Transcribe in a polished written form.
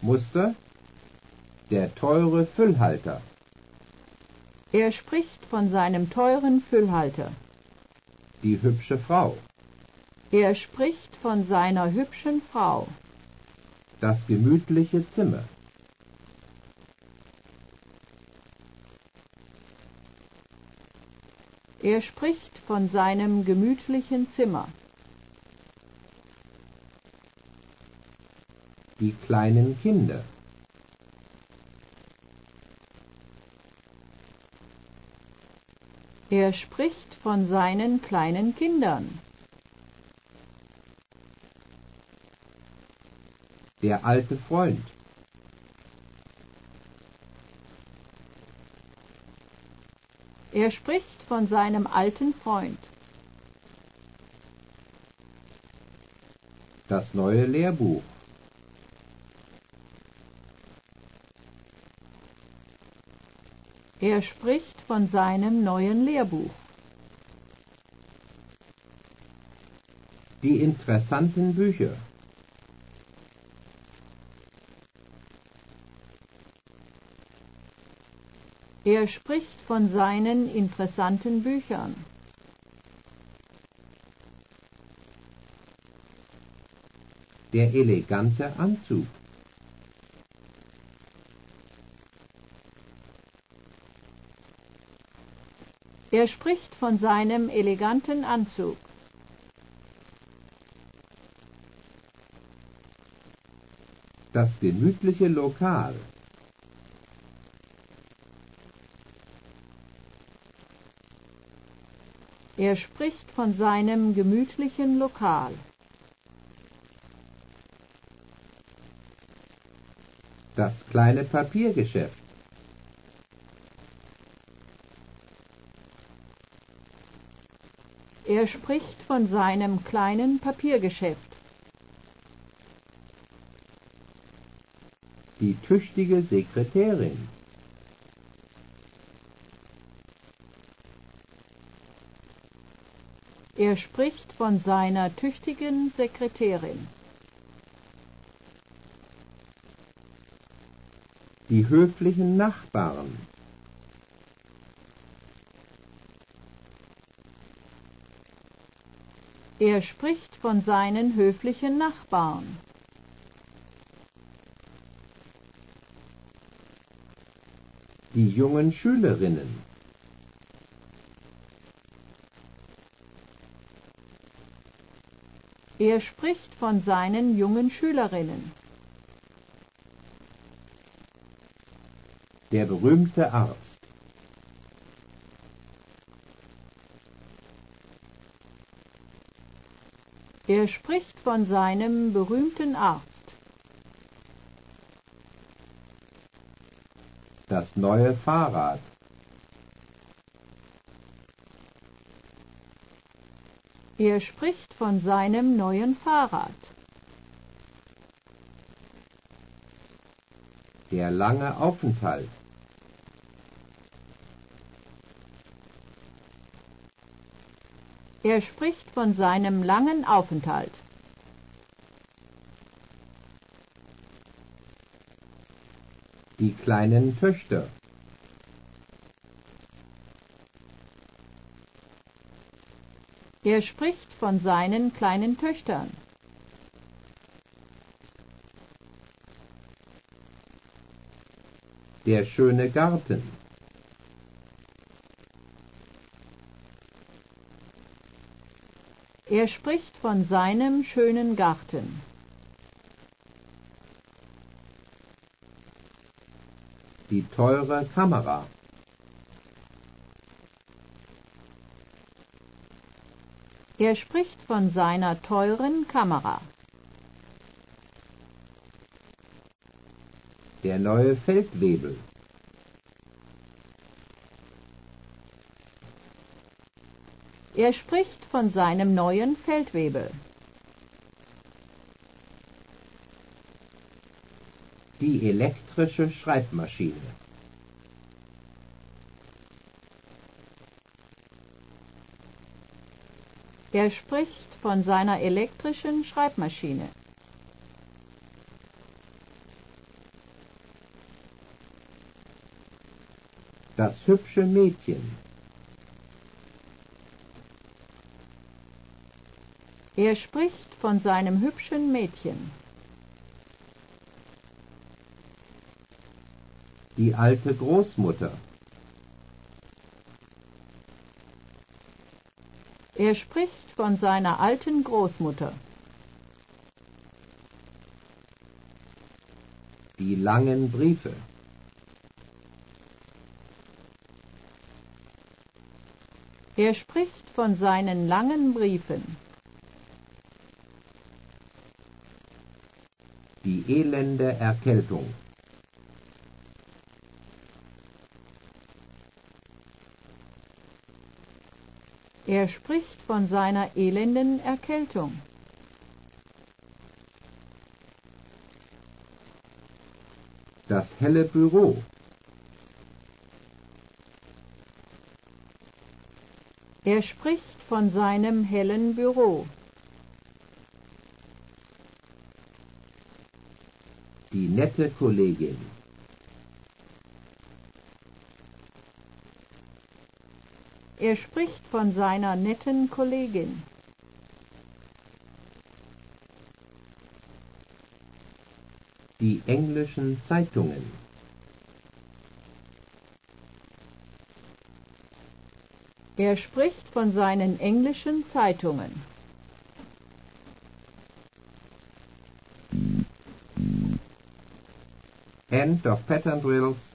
Muster: der teure Füllhalter. Er spricht von seinem teuren Füllhalter. Die hübsche Frau. Er spricht von seiner hübschen Frau. Das gemütliche Zimmer. Er spricht von seinem gemütlichen Zimmer. Die kleinen Kinder. Er spricht von seinen kleinen Kindern. Der alte Freund. Er spricht von seinem alten Freund. Das neue Lehrbuch. Er spricht von seinem neuen Lehrbuch. Die interessanten Bücher. Er spricht von seinen interessanten Büchern. Der elegante Anzug. Er spricht von seinem eleganten Anzug. Das gemütliche Lokal. Er spricht von seinem gemütlichen Lokal. Das kleine Papiergeschäft. Er spricht von seinem kleinen Papiergeschäft. Die tüchtige Sekretärin. Er spricht von seiner tüchtigen Sekretärin. Die höflichen Nachbarn. Er spricht von seinen höflichen Nachbarn. Die jungen Schülerinnen. Er spricht von seinen jungen Schülerinnen. Der berühmte Arzt. Er spricht von seinem berühmten Arzt. Das neue Fahrrad. Er spricht von seinem neuen Fahrrad. Der lange Aufenthalt. Er spricht von seinem langen Aufenthalt. Die kleinen Töchter. Er spricht von seinen kleinen Töchtern. Der schöne Garten. Er spricht von seinem schönen Garten. Die teure Kamera. Er spricht von seiner teuren Kamera. Der neue Feldwebel. Er spricht von seinem neuen Feldwebel. Die elektrische Schreibmaschine. Er spricht von seiner elektrischen Schreibmaschine. Das hübsche Mädchen. Er spricht von seinem hübschen Mädchen. Die alte Großmutter. Er spricht von seiner alten Großmutter. Die langen Briefe. Er spricht von seinen langen Briefen. Die elende Erkältung. Er spricht von seiner elenden Erkältung. Das helle Büro. Er spricht von seinem hellen Büro. Die nette Kollegin. Er spricht von seiner netten Kollegin. Die englischen Zeitungen. Er spricht von seinen englischen Zeitungen. End of pattern drills